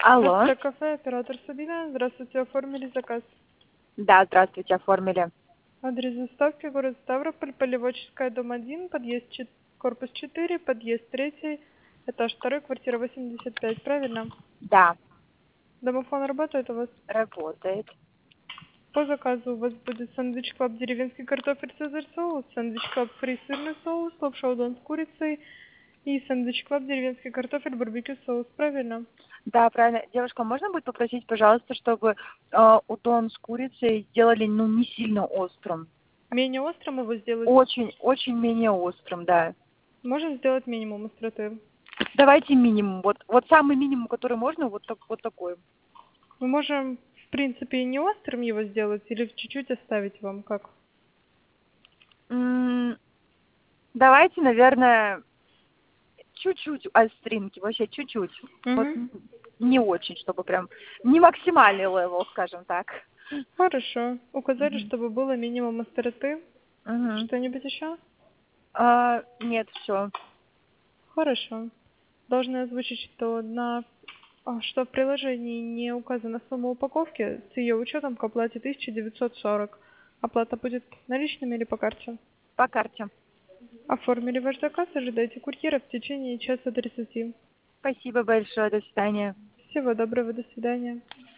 Алло. Кафе, оператор Сабина. Здравствуйте, оформили заказ. Да, здравствуйте, оформили. Адрес доставки город Ставрополь, Полеводческая, дом 1, корпус 4, подъезд 3, этаж 2, квартира 85, правильно? Да, Домофон работает у вас? работает. По заказу у вас будет сэндвич клаб деревенский картофель цезарь соус, сэндвич клаб фри сырный соус, лапша удон с курицей и сэндвич клаб деревенский картофель барбекю соус, правильно? Да, правильно. Девушка, можно будет попросить, пожалуйста, чтобы удон с курицей сделали, ну, не сильно острым. Менее острым его сделать? Очень, очень менее острым, да. Можем сделать минимум остроты. Давайте минимум. Вот самый минимум, который можно, вот такой. Мы можем, в принципе, и не острым его сделать или чуть-чуть оставить вам, как? М, Давайте, наверное, чуть-чуть остринки, вообще чуть-чуть. Вот Угу. не очень, чтобы прям не максимальный левел, скажем так. Хорошо. Указали, Мгм. чтобы было минимум остроты. Мгм. Что-нибудь еще? Нет, все. Хорошо. Должны озвучить, что в приложении не указана сумма упаковки, с ее учетом к оплате 1940. Оплата будет наличными или по карте? По карте. Оформили ваш заказ, ожидайте курьера в течение часа 30. Спасибо большое. До свидания. Всего доброго, до свидания.